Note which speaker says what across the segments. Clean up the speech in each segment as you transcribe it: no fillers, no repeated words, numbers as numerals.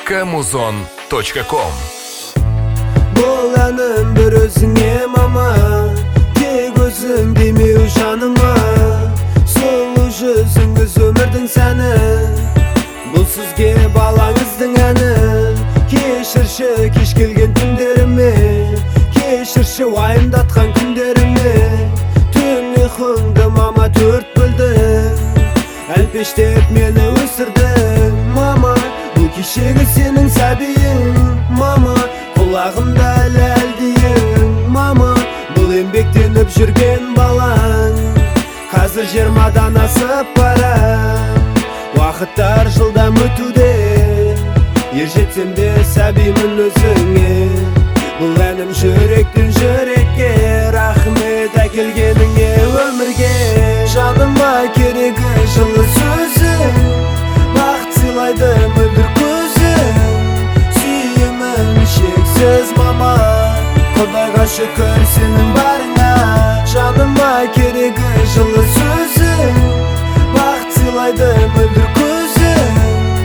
Speaker 1: mk-muzon.com.
Speaker 2: Bol anım bir özüne mama, tek özün demeu janıma. Solu yüzüngüz ömürdün seni, bulsuzge balаңыздың әні. Кешірші кеш келген түндеріме, кешірші уайымдатқан күндеріме. Түн ұйқыңды мама төрт бөлді, әлпештеп мені өсірдің мама. Бұл кешегі сенің сәбиің мама, құлағымда әлі әлдейің мама. Бұл еңбектеніп жүрген балаң қазір 20-дан асып бара. Уақыттар жылдам өтуде, ер жетсем де сәбимін өзіңе. Бұл әнім жүректен жүрекке, рахмет әкелгеніңе өмірге. Жаныма керегі жылы сөзің, бақыт сыйлайды мөлдір көзің. Сүйемін шексіз мама, Құдайға шүкір сенің барыңа. Жаныма керегі жылы сөзің, бақыт сыйлайды мөлдір көзің.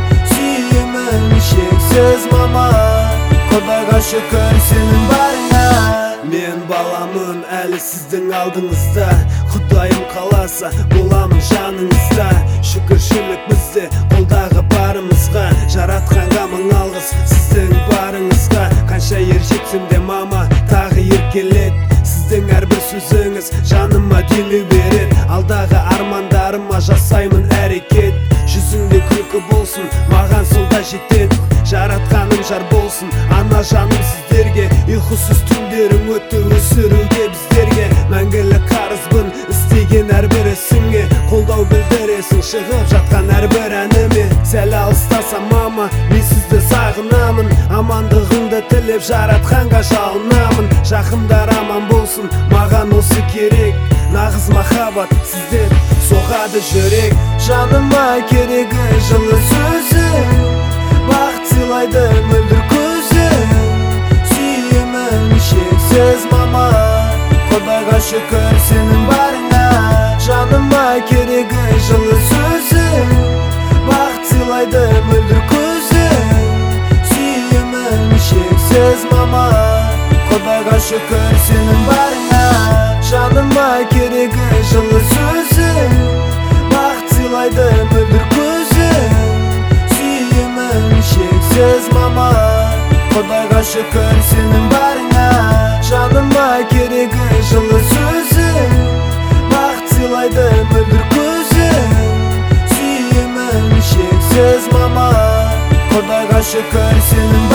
Speaker 2: Сүйемін шексіз мама, Құдайға шүкір сенің барыңа. Мен баламын әлі сіздің алдыңызда, Құдайым қаласа боламын жаныңызда. Шүкіршілік бізде қолдағы барымызға, жаратқанға мың алғыс сіздің барыңызға. Қанша ер жетсем де мама тағы еркелет, сіздің әрбір сөзіңіз жаныма демеу берет. Алдағы армандарыма жасаймын әрекет, жүзіңде күлкі болсын маған сол да жетет. Жаратқаным жар болсын ана жаным сіздерге, ұйқысыз түндерің өтті өсіруге біздерге. Мәңгілік қарызбын істеген әрбір ісіңе, қолдау білдіресің шығып жатқан әрбір әніме. Сәл алыстасам мама, мен сізді сағынамын, амандығыңды тілеп жаратқанға жалынамын. Жақындар аман болсын, маған осы керек, нағыз махаббат сізден соғады жүрек. Жаныма керегі жылы сөзің, бақыт сыйлайды мөлдір көзің. Сүйемін шексіз мама, Құдайға шүкір сенің барыңа. Жаныма керегі жылы сөзің, бақыт сыйлайды мөлдір көзің. Сүйемін шексіз мама, Құдайға шүкір сенің барыңа. Жаныма керегі жылы сөзің, бақыт сыйлайды мөлдір көзің. Сүйемін шексіз мама, Құдайға шүкір сенің барыңа. Жаныма керегі жылы сөзің, бақыт сыйлайды мөлдір көзің. Сүйемін шексіз мама, Құдайға шүкір сенің